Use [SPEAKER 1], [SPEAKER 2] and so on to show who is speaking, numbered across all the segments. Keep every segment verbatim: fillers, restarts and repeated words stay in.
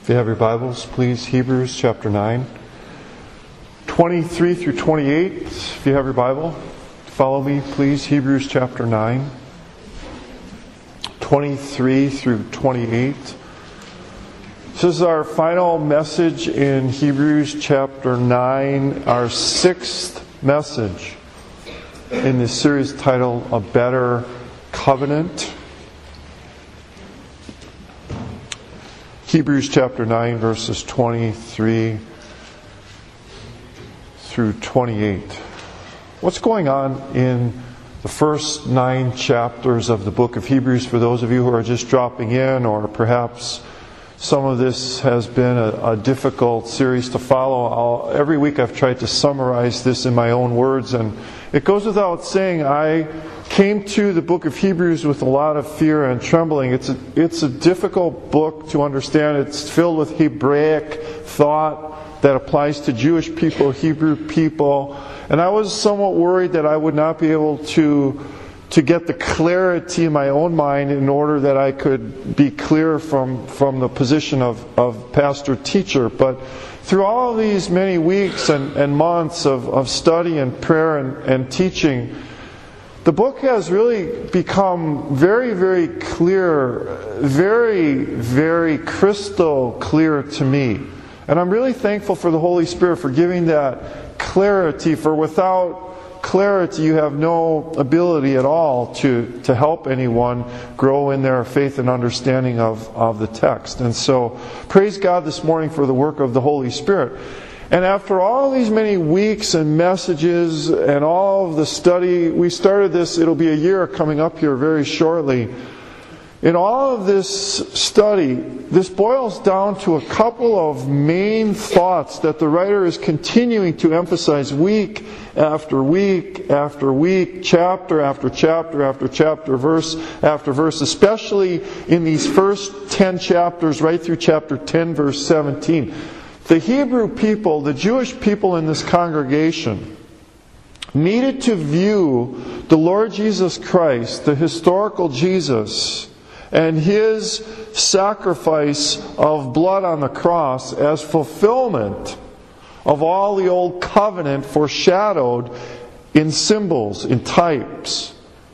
[SPEAKER 1] If you have your Bibles, please, Hebrews chapter nine, twenty-three through twenty-eight. If you have your Bible, follow me, please, Hebrews chapter nine, twenty-three through twenty-eight. This is our final message in Hebrews chapter nine, our sixth message in this series titled A Better Covenant. Hebrews chapter nine, verses twenty-three through twenty-eight. What's going on in the first nine chapters of the book of Hebrews for those of you who are just dropping in, or perhaps some of this has been a, a difficult series to follow? I'll, every week I've tried to summarize this in my own words, and it goes without saying I came to the book of Hebrews with a lot of fear and trembling. It's a, it's a difficult book to understand. It's filled with Hebraic thought that applies to Jewish people, Hebrew people. And I was somewhat worried that I would not be able to, to get the clarity in my own mind in order that I could be clear from, from the position of, of pastor-teacher. But through all of these many weeks and, and months of, of study and prayer and, and teaching, the book has really become very, very clear, very, very crystal clear to me. And I'm really thankful for the Holy Spirit for giving that clarity, for without clarity you have no ability at all to, to help anyone grow in their faith and understanding of, of the text. And so, praise God this morning for the work of the Holy Spirit. And after all these many weeks and messages and all of the study, we started this, it'll be a year coming up here very shortly. In all of this study, this boils down to a couple of main thoughts that the writer is continuing to emphasize week after week after week, chapter after chapter after chapter, verse after verse, especially in these first ten chapters, right through chapter ten, verse seventeen. The Hebrew people, the Jewish people in this congregation, needed to view the Lord Jesus Christ, the historical Jesus, and His sacrifice of blood on the cross as fulfillment of all the old covenant foreshadowed in symbols, in types.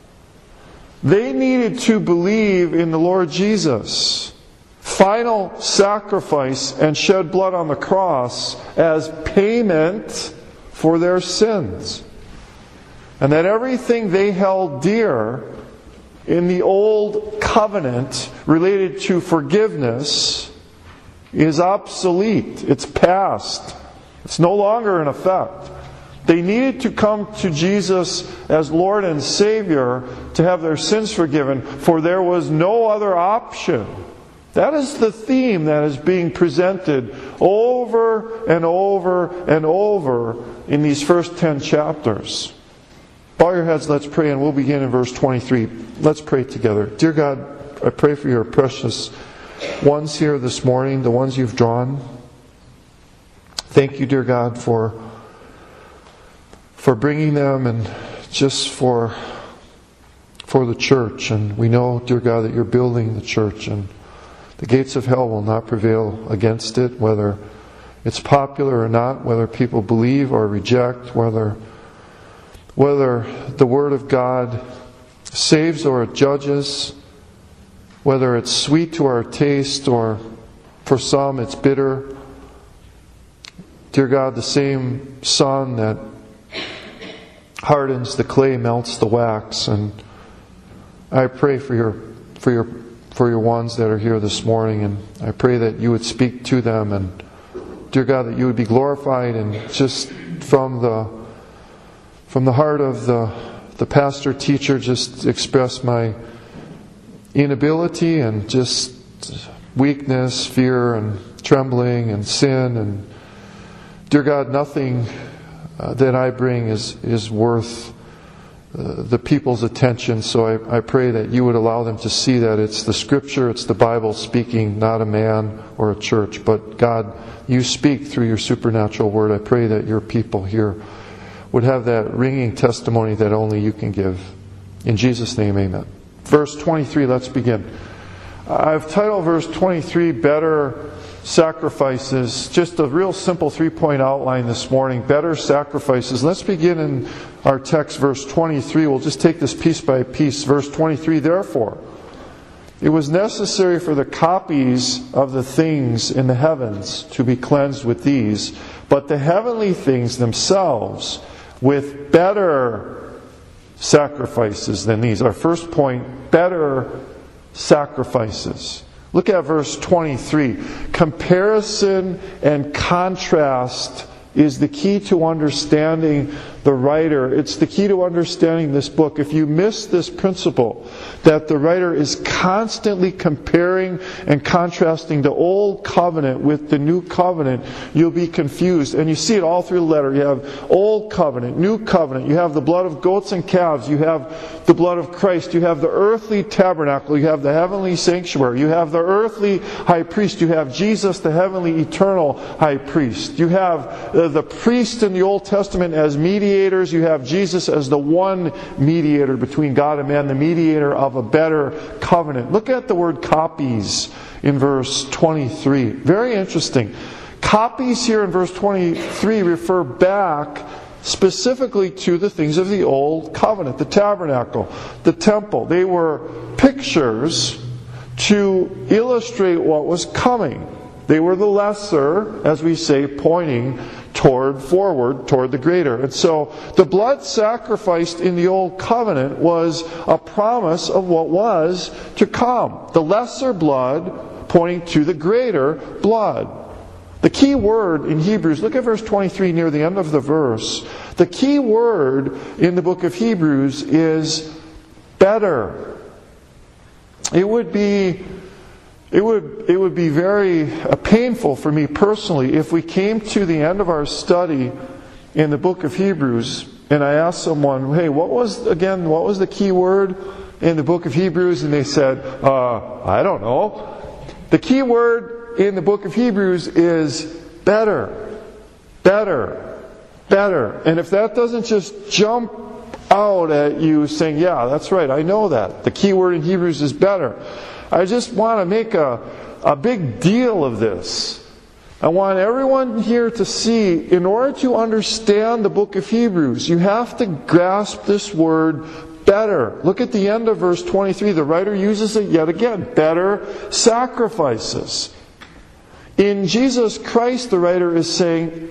[SPEAKER 1] They needed to believe in the Lord Jesus' final sacrifice and shed blood on the cross as payment for their sins. And that everything they held dear in the old covenant related to forgiveness is obsolete. It's past. It's no longer in effect. They needed to come to Jesus as Lord and Savior to have their sins forgiven, for there was no other option. That is the theme that is being presented over and over and over in these first ten chapters. Bow your heads, let's pray, and we'll begin in verse twenty-three. Let's pray together. Dear God, I pray for your precious ones here this morning, the ones you've drawn. Thank you, dear God, for, for bringing them and just for, for the church. And we know, dear God, that you're building the church, and the gates of hell will not prevail against it, whether it's popular or not, whether people believe or reject, whether whether the Word of God saves or it judges, whether it's sweet to our taste or for some it's bitter. Dear God, the same sun that hardens the clay melts the wax, and I pray for your for your for your ones that are here this morning, and I pray that you would speak to them, and dear God, that you would be glorified, and just from the from the heart of the the pastor teacher, just express my inability and just weakness, fear and trembling and sin, and dear God, nothing uh, that I bring is is worth Uh, the people's attention. So I, I pray that you would allow them to see that it's the Scripture, it's the Bible speaking, not a man or a church. But God, you speak through your supernatural word. I pray that your people here would have that ringing testimony that only you can give. In Jesus' name, amen. Verse twenty-three, let's begin. I've titled verse twenty-three, Better sacrifices. Just a real simple three-point outline this morning. Better sacrifices. Let's begin in our text, verse twenty-three. We'll just take this piece by piece. Verse twenty-three, therefore, it was necessary for the copies of the things in the heavens to be cleansed with these, but the heavenly things themselves with better sacrifices than these. Our first point, better sacrifices. Look at verse twenty-three. Comparison and contrast is the key to understanding the writer. It's the key to understanding this book. If you miss this principle, that the writer is constantly comparing and contrasting the Old Covenant with the New Covenant, you'll be confused. And you see it all through the letter. You have Old Covenant, New Covenant. You have the blood of goats and calves. You have the blood of Christ. You have the earthly tabernacle. You have the heavenly sanctuary. You have the earthly high priest. You have Jesus, the heavenly eternal high priest. You have uh, the priest in the Old Testament as mediator. You have Jesus as the one mediator between God and man, the mediator of a better covenant. Look at the word copies in verse twenty-three. Very interesting. Copies here in verse twenty-three refer back specifically to the things of the Old Covenant, the tabernacle, the temple. They were pictures to illustrate what was coming. They were the lesser, as we say, pointing toward forward, toward the greater. And so the blood sacrificed in the Old Covenant was a promise of what was to come. The lesser blood pointing to the greater blood. The key word in Hebrews, look at verse twenty-three near the end of the verse. The key word in the book of Hebrews is better. It would be It would, it would be very uh, painful for me personally if we came to the end of our study in the book of Hebrews and I asked someone, hey, what was, again, what was the key word in the book of Hebrews? And they said, uh, I don't know. The key word in the book of Hebrews is better. Better. Better. And if that doesn't just jump out at you saying, yeah, that's right, I know that. The key word in Hebrews is better. I just want to make a, a big deal of this. I want everyone here to see, in order to understand the book of Hebrews, you have to grasp this word better. Look at the end of verse twenty-three. The writer uses it yet again. Better sacrifices. In Jesus Christ, the writer is saying,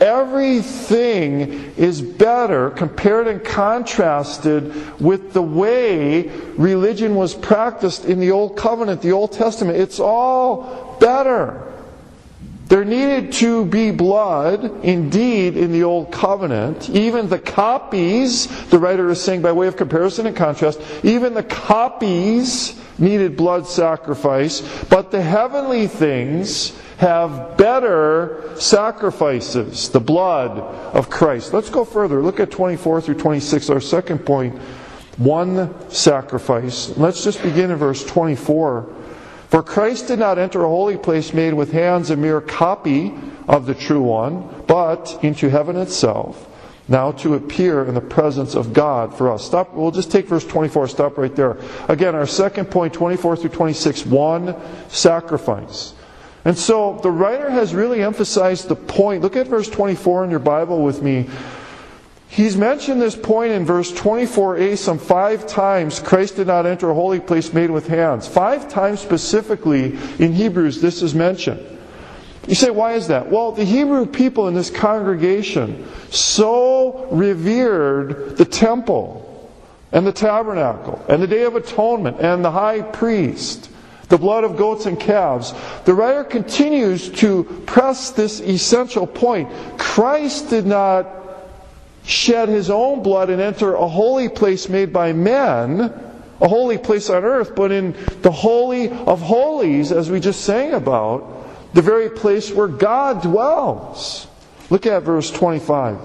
[SPEAKER 1] everything is better compared and contrasted with the way religion was practiced in the Old Covenant, the Old Testament. It's all better. There needed to be blood, indeed, in the Old Covenant. Even the copies, the writer is saying by way of comparison and contrast, even the copies needed blood sacrifice, but the heavenly things have better sacrifices, the blood of Christ. Let's go further. Look at twenty-four through twenty-six, our second point. One sacrifice. Let's just begin in verse twenty-four. For Christ did not enter a holy place made with hands, a mere copy of the true one, but into heaven itself, now to appear in the presence of God for us. Stop. We'll just take verse twenty-four, stop right there. Again, our second point, twenty-four through twenty-six, one sacrifice. And so the writer has really emphasized the point. Look at verse twenty-four in your Bible with me. He's mentioned this point in verse twenty-four a some five times. Christ did not enter a holy place made with hands. Five times specifically in Hebrews this is mentioned. You say, why is that? Well, the Hebrew people in this congregation so revered the temple and the tabernacle and the Day of Atonement and the high priest, the blood of goats and calves. The writer continues to press this essential point. Christ did not shed His own blood and enter a holy place made by men, a holy place on earth, but in the Holy of Holies, as we just sang about, the very place where God dwells. Look at verse twenty-five.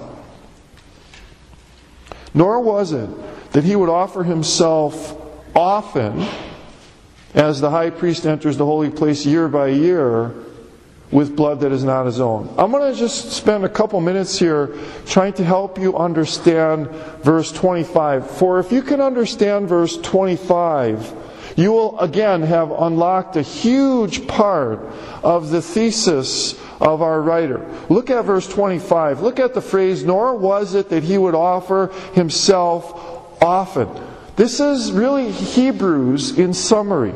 [SPEAKER 1] Nor was it that He would offer Himself often, as the high priest enters the holy place year by year, with blood that is not his own. I'm going to just spend a couple minutes here trying to help you understand verse twenty-five. For if you can understand verse twenty-five, you will again have unlocked a huge part of the thesis of our writer. Look at verse twenty-five. Look at the phrase, nor was it that he would offer himself often. This is really Hebrews in summary.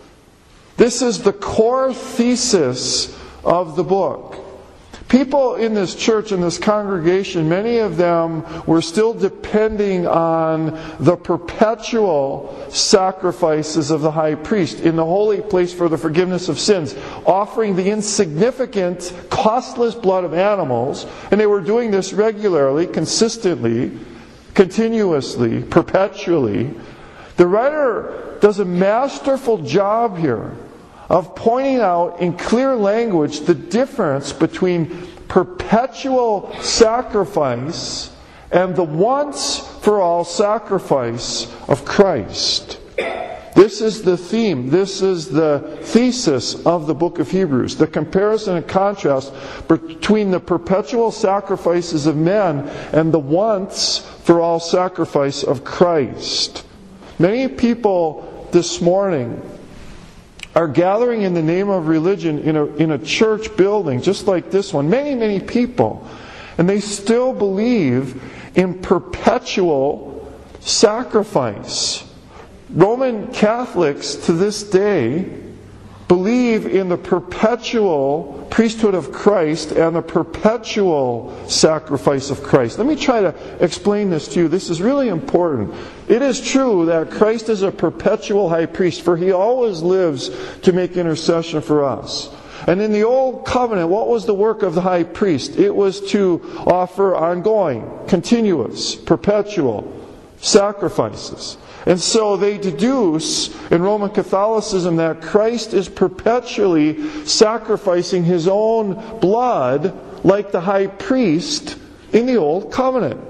[SPEAKER 1] This is the core thesis of the book. People in this church, in this congregation, many of them were still depending on the perpetual sacrifices of the high priest in the holy place for the forgiveness of sins, offering the insignificant, costless blood of animals, and they were doing this regularly, consistently, continuously, perpetually. The writer does a masterful job here of pointing out in clear language the difference between perpetual sacrifice and the once-for-all sacrifice of Christ. This is the theme, this is the thesis of the book of Hebrews, the comparison and contrast between the perpetual sacrifices of men and the once-for-all sacrifice of Christ. Many people this morning are gathering in the name of religion in a, in a church building just like this one. Many, many people. And they still believe in perpetual sacrifice. Roman Catholics to this day believe in the perpetual priesthood of Christ and the perpetual sacrifice of Christ. Let me try to explain this to you. This is really important. It is true that Christ is a perpetual high priest, for he always lives to make intercession for us. And in the Old Covenant, what was the work of the high priest? It was to offer ongoing, continuous, perpetual sacrifices. And so they deduce in Roman Catholicism that Christ is perpetually sacrificing his own blood like the high priest in the Old Covenant.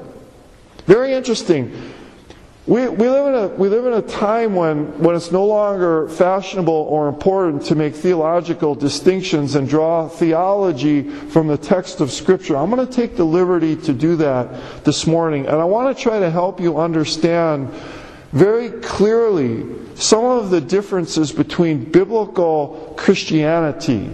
[SPEAKER 1] Very interesting. We, we, live in a, we live in a time when, when it's no longer fashionable or important to make theological distinctions and draw theology from the text of Scripture. I'm going to take the liberty to do that this morning. And I want to try to help you understand very clearly some of the differences between biblical Christianity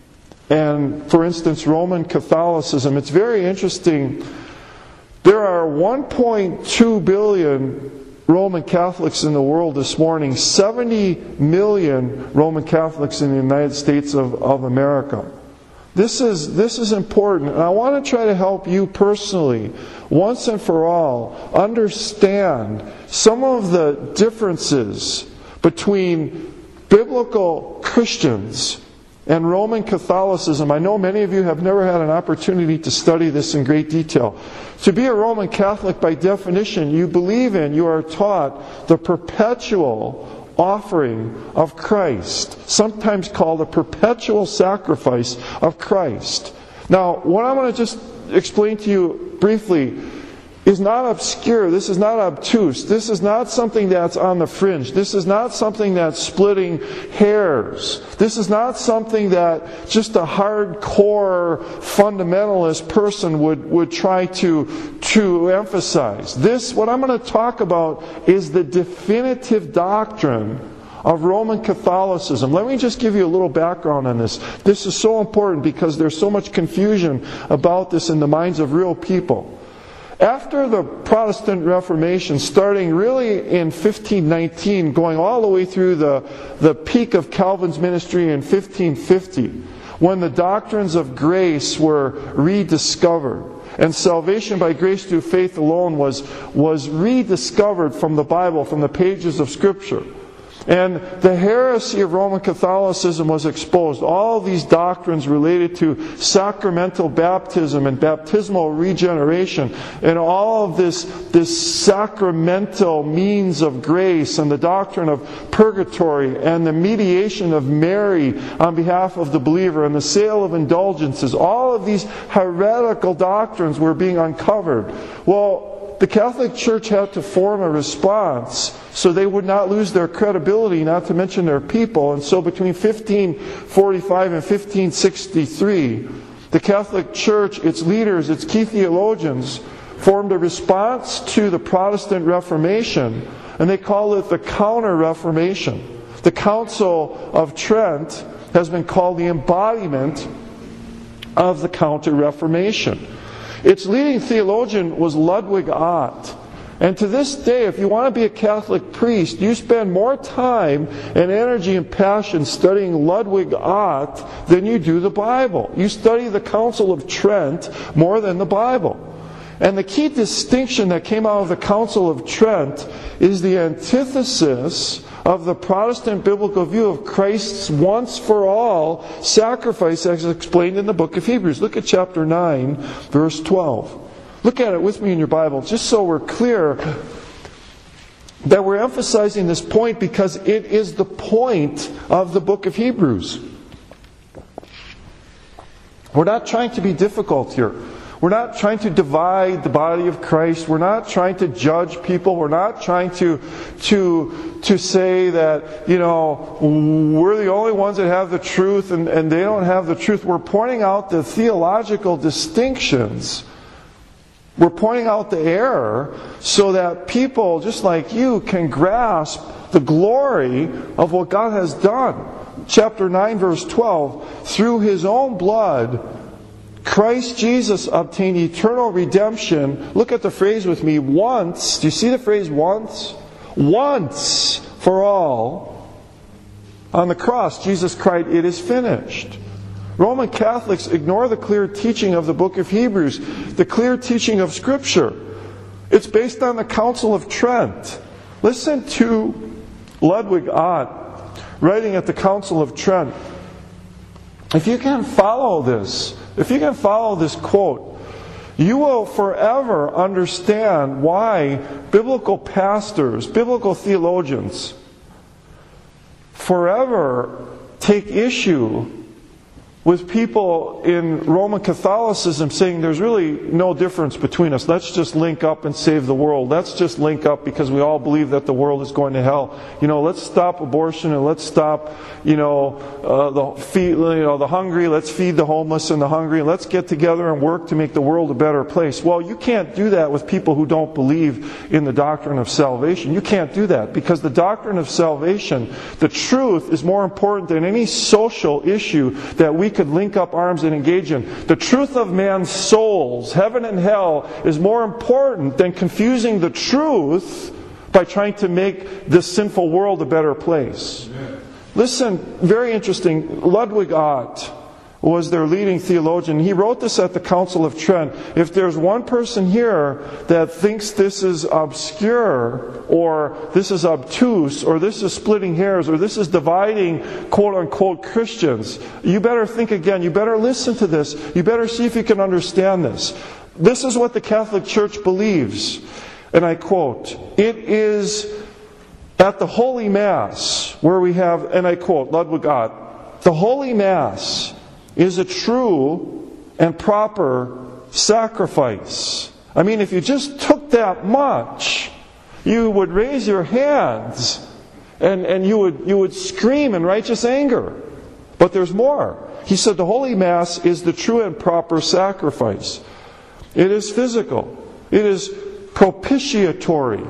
[SPEAKER 1] and, for instance, Roman Catholicism. It's very interesting. There are one point two billion Roman Catholics in the world this morning, seventy million Roman Catholics in the United States of, of America. This is, this is important, and I want to try to help you personally, once and for all, understand some of the differences between biblical Christians and Roman Catholicism. I know many of you have never had an opportunity to study this in great detail. To be a Roman Catholic, by definition, you believe in, you are taught the perpetual offering of Christ, sometimes called a perpetual sacrifice of Christ. Now, what I'm going to just explain to you briefly is not obscure. This is not obtuse. This is not something that's on the fringe. This is not something that's splitting hairs. This is not something that just a hardcore fundamentalist person would, would try to, to emphasize. This, what I'm going to talk about, is the definitive doctrine of Roman Catholicism. Let me just give you a little background on this. This is so important because there's so much confusion about this in the minds of real people. After the Protestant Reformation, starting really in fifteen nineteen, going all the way through the, the peak of Calvin's ministry in fifteen fifty, when the doctrines of grace were rediscovered, and salvation by grace through faith alone was, was rediscovered from the Bible, from the pages of Scripture. And the heresy of Roman Catholicism was exposed. All these doctrines related to sacramental baptism and baptismal regeneration and all of this, this sacramental means of grace and the doctrine of purgatory and the mediation of Mary on behalf of the believer and the sale of indulgences. All of these heretical doctrines were being uncovered. Well, the Catholic Church had to form a response so they would not lose their credibility, not to mention their people. And so between fifteen forty-five and fifteen sixty-three, the Catholic Church, its leaders, its key theologians, formed a response to the Protestant Reformation, and they called it the Counter-Reformation. The Council of Trent has been called the embodiment of the Counter-Reformation. Its leading theologian was Ludwig Ott. And to this day, if you want to be a Catholic priest, you spend more time and energy and passion studying Ludwig Ott than you do the Bible. You study the Council of Trent more than the Bible. And the key distinction that came out of the Council of Trent is the antithesis of the Protestant biblical view of Christ's once-for-all sacrifice as explained in the book of Hebrews. Look at chapter nine, verse twelve. Look at it with me in your Bible, just so we're clear that we're emphasizing this point because it is the point of the book of Hebrews. We're not trying to be difficult here. We're not trying to divide the body of Christ. We're not trying to judge people. We're not trying to, to, to say that, you know, we're the only ones that have the truth and, and they don't have the truth. We're pointing out the theological distinctions. We're pointing out the error so that people, just like you, can grasp the glory of what God has done. Chapter nine, verse twelve, through His own blood, Christ Jesus obtained eternal redemption. Look at the phrase with me. Once. Do you see the phrase once? Once for all. On the cross, Jesus cried, "It is finished." Roman Catholics ignore the clear teaching of the book of Hebrews, the clear teaching of Scripture. It's based on the Council of Trent. Listen to Ludwig Ott, writing at the Council of Trent. If you can follow this, if you can follow this quote, you will forever understand why biblical pastors, biblical theologians, forever take issue with people in Roman Catholicism saying there's really no difference between us. Let's just link up and save the world. Let's just link up because we all believe that the world is going to hell. You know, let's stop abortion and let's stop, you know, uh, the feed, you know, the hungry. Let's feed the homeless and the hungry. And let's get together and work to make the world a better place. Well, you can't do that with people who don't believe in the doctrine of salvation. You can't do that because the doctrine of salvation, the truth, is more important than any social issue that we could link up arms and engage in. The truth of man's souls, heaven and hell, is more important than confusing the truth by trying to make this sinful world a better place. Amen. Listen, very interesting. Ludwig Ott was their leading theologian. He wrote this at the Council of Trent. If there's one person here that thinks this is obscure, or this is obtuse, or this is splitting hairs, or this is dividing quote-unquote Christians, you better think again. You better listen to this. You better see if you can understand this. This is what the Catholic Church believes. And I quote, "It is at the Holy Mass where we have," and I quote Ludwig Ott, "the Holy Mass is a true and proper sacrifice." I mean, if you just took that much, you would raise your hands and, and you would you would scream in righteous anger. But there's more. He said the Holy Mass is the true and proper sacrifice. It is physical. It is propitiatory.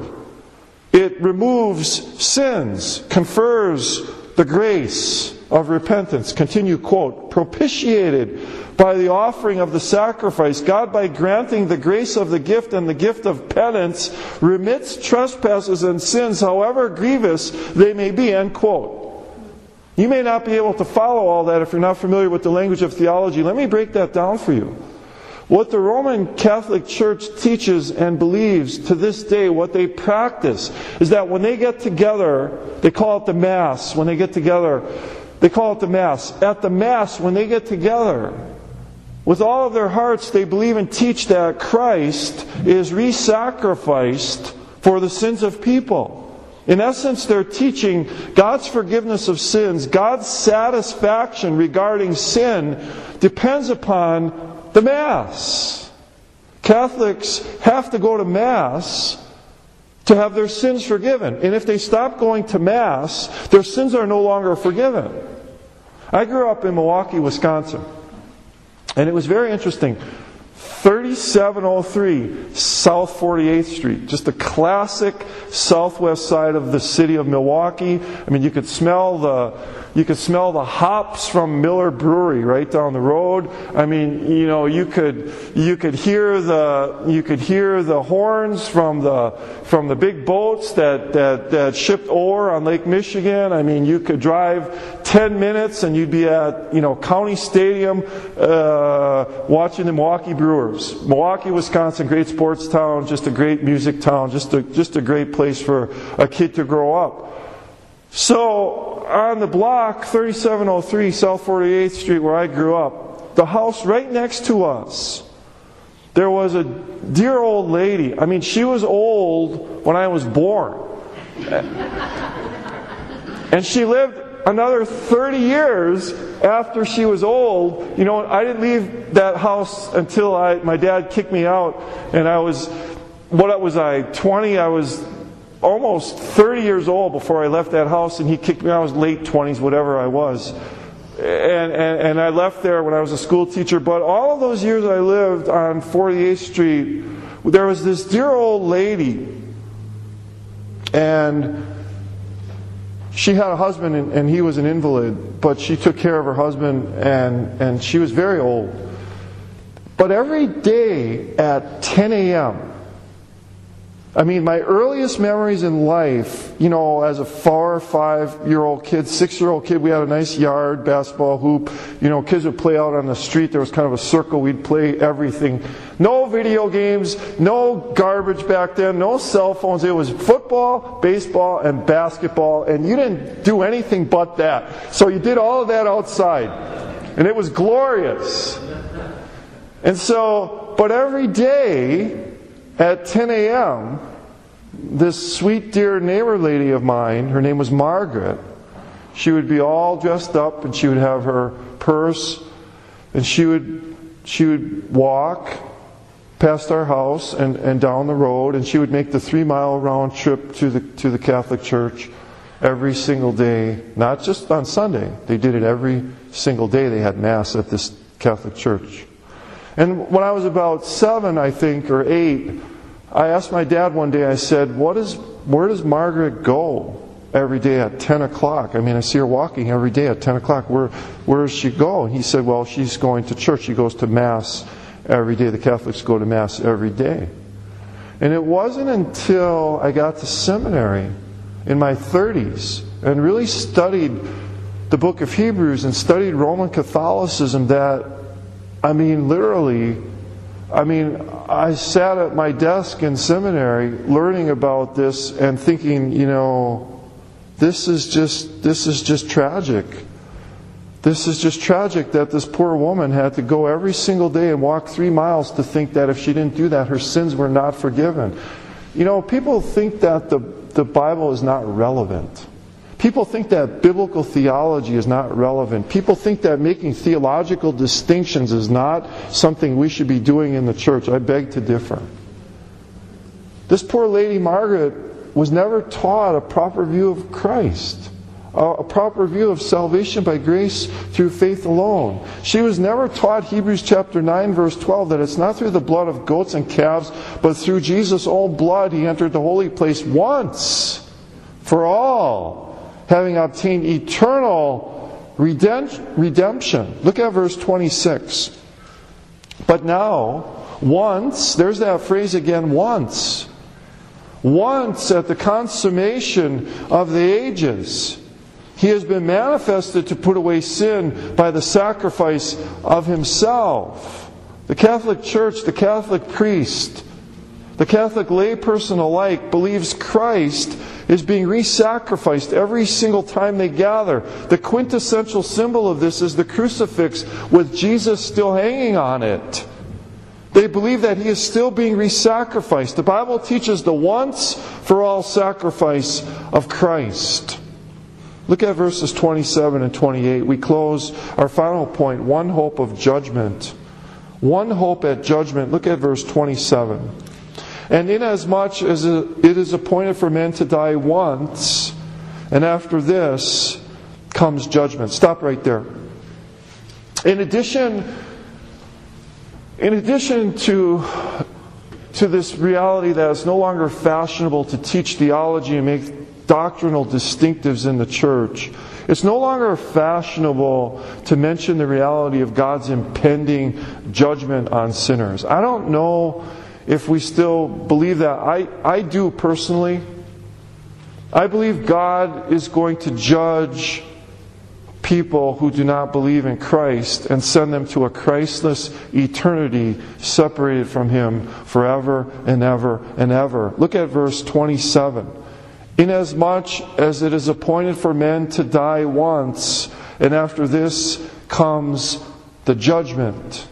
[SPEAKER 1] It removes sins, confers the grace of repentance. Continue quote, "Propitiated by the offering of the sacrifice, God, by granting the grace of the gift and the gift of penance, remits trespasses and sins, however grievous they may be." End quote. You may not be able to follow all that if you're not familiar with the language of theology. Let me break that down for you. What the Roman Catholic Church teaches and believes to this day, what they practice, is that when they get together, they call it the Mass, when they get together, they call it the Mass. At the Mass, when they get together, with all of their hearts, they believe and teach that Christ is re-sacrificed for the sins of people. In essence, they're teaching God's forgiveness of sins, God's satisfaction regarding sin depends upon the Mass. Catholics have to go to Mass to have their sins forgiven. And if they stop going to Mass, their sins are no longer forgiven. I grew up in Milwaukee, Wisconsin. And it was very interesting. thirty-seven oh three South forty-eighth Street. Just the classic southwest side of the city of Milwaukee. I mean, you could smell the you could smell the hops from Miller Brewery right down the road. I mean, you know, you could you could hear the you could hear the horns from the from the big boats that that, that shipped ore on Lake Michigan. I mean, you could drive ten minutes and you'd be at, you know, County Stadium uh, watching the Milwaukee Brewers. Milwaukee, Wisconsin, great sports town, just a great music town, just a just a great place for a kid to grow up. So on the block, thirty-seven oh three South forty-eighth Street, where I grew up, the house right next to us, there was a dear old lady. I mean, she was old when I was born. And she lived another thirty years after she was old. You know, I didn't leave that house until I, my dad kicked me out, and I was, what was I, twenty? I was almost thirty years old before I left that house, and he kicked me out. I was late twenties, whatever I was. And, and, and I left there when I was a school teacher. But all of those years I lived on forty-eighth Street, there was this dear old lady, and she had a husband, and, and he was an invalid, but she took care of her husband, and, and she was very old. But every day at ten a.m., I mean, my earliest memories in life, you know, as a four or five-year-old kid, six-year-old kid, we had a nice yard, basketball hoop. You know, kids would play out on the street. There was kind of a circle. We'd play everything. No video games, no garbage back then, no cell phones. It was football, baseball, and basketball, and you didn't do anything but that. So you did all of that outside, and it was glorious. And so, but every day at ten a.m., this sweet, dear neighbor lady of mine, her name was Margaret, she would be all dressed up, and she would have her purse, and she would she would walk past our house and, and down the road, and she would make the three-mile round trip to the to the Catholic Church every single day, not just on Sunday. They did it every single day. They had Mass at this Catholic Church. And when I was about seven, I think, or eight, I asked my dad one day, I said, "What is, where does Margaret go every day at ten o'clock? I mean, I see her walking every day at ten o'clock. Where, where does she go?" And he said, "Well, she's going to church. She goes to Mass every day. The Catholics go to Mass every day." And it wasn't until I got to seminary in my thirties and really studied the book of Hebrews and studied Roman Catholicism that, I mean, literally, I mean, I sat at my desk in seminary learning about this and thinking, you know, this is just this is just tragic. This is just tragic that this poor woman had to go every single day and walk three miles to think that if she didn't do that, her sins were not forgiven. You know, people think that the, the Bible is not relevant. People think that biblical theology is not relevant. People think that making theological distinctions is not something we should be doing in the church. I beg to differ. This poor lady, Margaret, was never taught a proper view of Christ, a proper view of salvation by grace through faith alone. She was never taught Hebrews chapter nine, verse twelve, that it's not through the blood of goats and calves, but through Jesus' own blood he entered the holy place once for all, having obtained eternal redemption. Look at verse twenty-six. But now, once, there's that phrase again, once. Once at the consummation of the ages, he has been manifested to put away sin by the sacrifice of himself. The Catholic Church, the Catholic priest, the Catholic layperson alike believes Christ is being re-sacrificed every single time they gather. The quintessential symbol of this is the crucifix with Jesus still hanging on it. They believe that he is still being re-sacrificed. The Bible teaches the once for all sacrifice of Christ. Look at verses twenty-seven and twenty-eight. We close our final point, one hope of judgment. One hope at judgment. Look at verse twenty-seven. And inasmuch as it is appointed for men to die once, and after this comes judgment. Stop right there. In addition In addition to, to this reality that it's no longer fashionable to teach theology and make doctrinal distinctives in the church, it's no longer fashionable to mention the reality of God's impending judgment on sinners. I don't know if we still believe that. I, I do personally. I believe God is going to judge people who do not believe in Christ and send them to a Christless eternity separated from Him forever and ever and ever. Look at verse twenty-seven. Inasmuch as it is appointed for men to die once, and after this comes the judgment.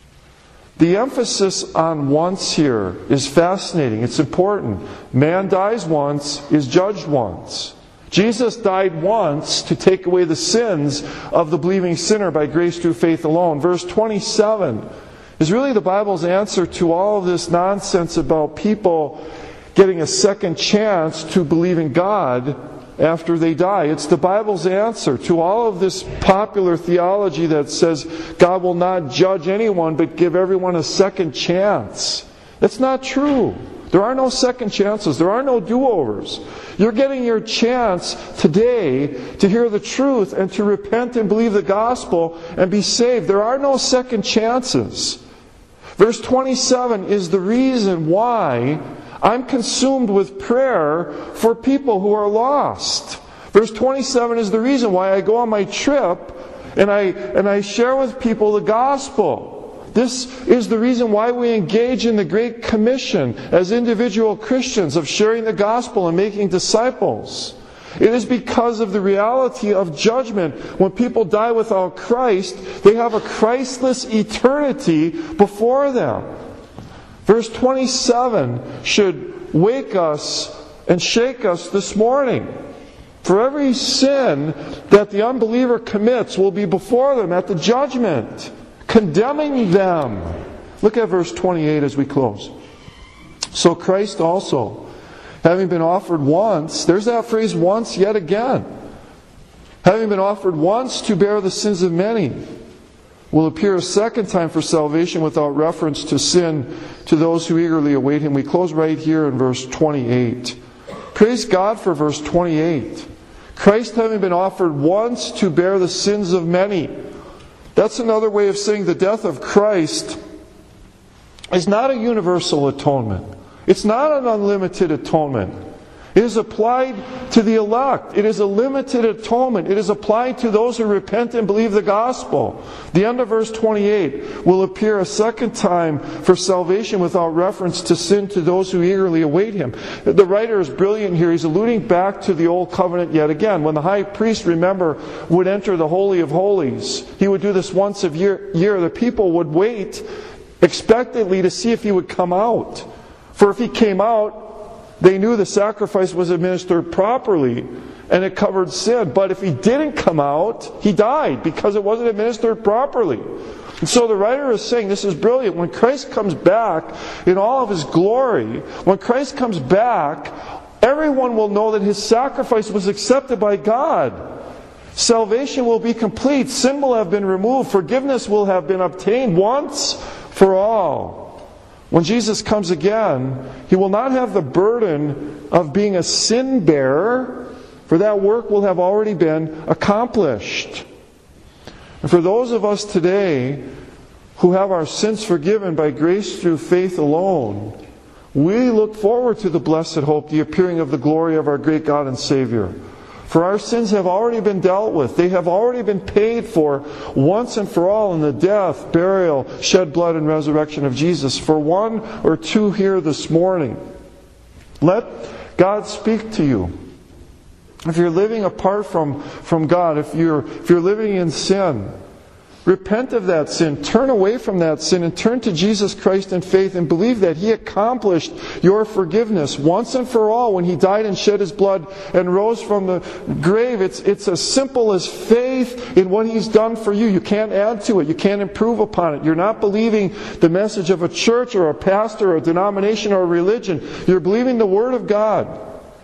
[SPEAKER 1] The emphasis on once here is fascinating. It's important. Man dies once, is judged once. Jesus died once to take away the sins of the believing sinner by grace through faith alone. Verse twenty-seven is really the Bible's answer to all of this nonsense about people getting a second chance to believe in God after they die. It's the Bible's answer to all of this popular theology that says God will not judge anyone but give everyone a second chance. That's not true. There are no second chances. There are no do-overs. You're getting your chance today to hear the truth and to repent and believe the gospel and be saved. There are no second chances. Verse twenty-seven is the reason why I'm consumed with prayer for people who are lost. Verse twenty-seven is the reason why I go on my trip and I and I share with people the gospel. This is the reason why we engage in the Great Commission as individual Christians of sharing the gospel and making disciples. It is because of the reality of judgment. When people die without Christ, they have a Christless eternity before them. Verse twenty-seven should wake us and shake us this morning. For every sin that the unbeliever commits will be before them at the judgment, condemning them. Look at verse twenty-eight as we close. So Christ also, having been offered once, there's that phrase, once yet again, having been offered once to bear the sins of many, will appear a second time for salvation without reference to sin to those who eagerly await Him. We close right here in verse twenty-eight. Praise God for verse twenty-eight. Christ having been offered once to bear the sins of many. That's another way of saying the death of Christ is not a universal atonement. It's not an unlimited atonement. It is applied to the elect. It is a limited atonement. It is applied to those who repent and believe the gospel. The end of verse twenty-eight will appear a second time for salvation without reference to sin to those who eagerly await Him. The writer is brilliant here. He's alluding back to the Old Covenant yet again. When the high priest, remember, would enter the Holy of Holies, he would do this once a year. year. The people would wait expectantly to see if he would come out. For if he came out, they knew the sacrifice was administered properly and it covered sin. But if he didn't come out, he died because it wasn't administered properly. And so the writer is saying, this is brilliant. When Christ comes back in all of His glory, when Christ comes back, everyone will know that His sacrifice was accepted by God. Salvation will be complete. Sin will have been removed. Forgiveness will have been obtained once for all. When Jesus comes again, He will not have the burden of being a sin bearer, for that work will have already been accomplished. And for those of us today who have our sins forgiven by grace through faith alone, we look forward to the blessed hope, the appearing of the glory of our great God and Savior. For our sins have already been dealt with. They have already been paid for once and for all in the death, burial, shed blood, and resurrection of Jesus. For one or two here this morning, let God speak to you. If you're living apart from, from God, if you're, if you're living in sin, repent of that sin, turn away from that sin, and turn to Jesus Christ in faith and believe that He accomplished your forgiveness once and for all when He died and shed His blood and rose from the grave. It's, it's as simple as faith in what He's done for you. You can't add to it. You can't improve upon it. You're not believing the message of a church or a pastor or a denomination or a religion. You're believing the Word of God.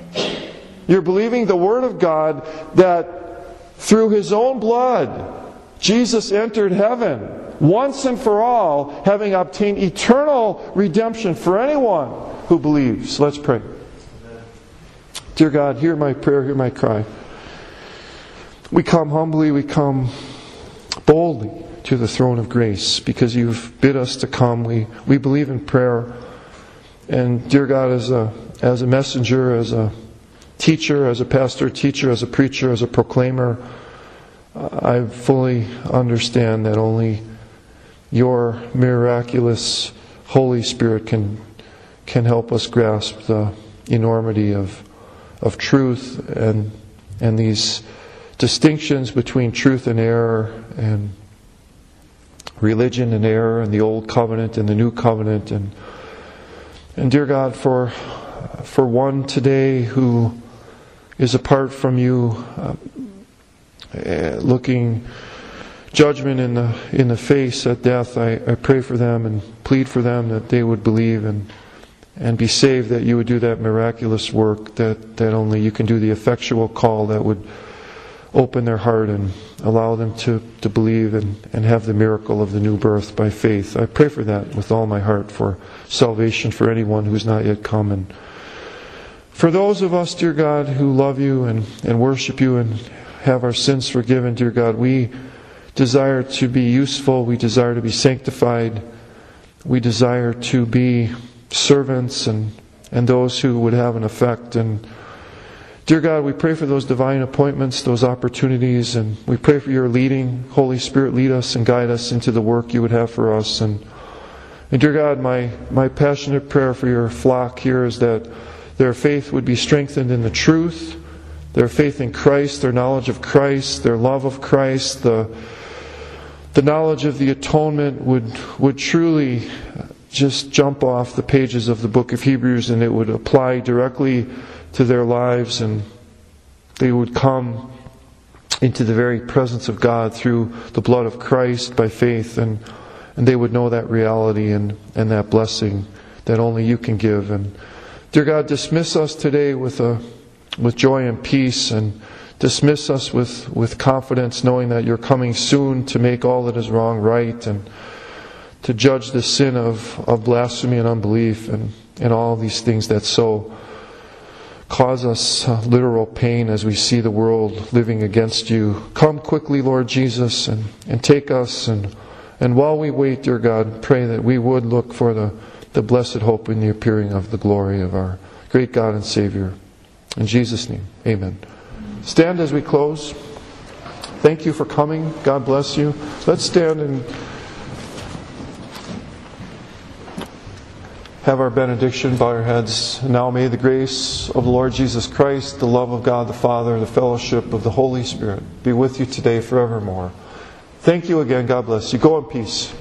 [SPEAKER 1] You're believing the Word of God that through His own blood, Jesus entered heaven once and for all, having obtained eternal redemption for anyone who believes. Let's pray. Dear God, hear my prayer, hear my cry. We come humbly, we come boldly to the throne of grace because you've bid us to come. We we believe in prayer. And dear God, as a as a messenger, as a teacher, as a pastor, teacher, as a preacher, as a proclaimer, I fully understand that only your miraculous Holy Spirit can can help us grasp the enormity of of truth and and these distinctions between truth and error, and religion and error, and the old covenant and the new covenant. And and dear God, for for one today who is apart from you, uh, looking judgment in the in the face at death, I, I pray for them and plead for them that they would believe and and be saved, that you would do that miraculous work, that, that only you can do, the effectual call that would open their heart and allow them to, to believe and, and have the miracle of the new birth by faith. I pray for that with all my heart, for salvation for anyone who's not yet come. And for those of us, dear God, who love you and, and worship you and have our sins forgiven, dear God, we desire to be useful, we desire to be sanctified, we desire to be servants and, and those who would have an effect. And dear God, we pray for those divine appointments, those opportunities, and we pray for your leading. Holy Spirit, lead us and guide us into the work you would have for us. And, and dear God, my, my passionate prayer for your flock here is that their faith would be strengthened in the truth, their faith in Christ, their knowledge of Christ, their love of Christ, the the knowledge of the atonement would would truly just jump off the pages of the book of Hebrews, and it would apply directly to their lives, and they would come into the very presence of God through the blood of Christ by faith, and and they would know that reality and, and that blessing that only you can give. And dear God, dismiss us today with a with joy and peace, and dismiss us with, with confidence, knowing that you're coming soon to make all that is wrong right, and to judge the sin of, of blasphemy and unbelief and, and all these things that so cause us uh, literal pain as we see the world living against you. Come quickly, Lord Jesus, and, and take us. And, and while we wait, dear God, pray that we would look for the, the blessed hope in the appearing of the glory of our great God and Savior. In Jesus' name, amen. Stand as we close. Thank you for coming. God bless you. Let's stand and have our benediction. Bow your heads. Now may the grace of the Lord Jesus Christ, the love of God the Father, the fellowship of the Holy Spirit be with you today forevermore. Thank you again. God bless you. Go in peace.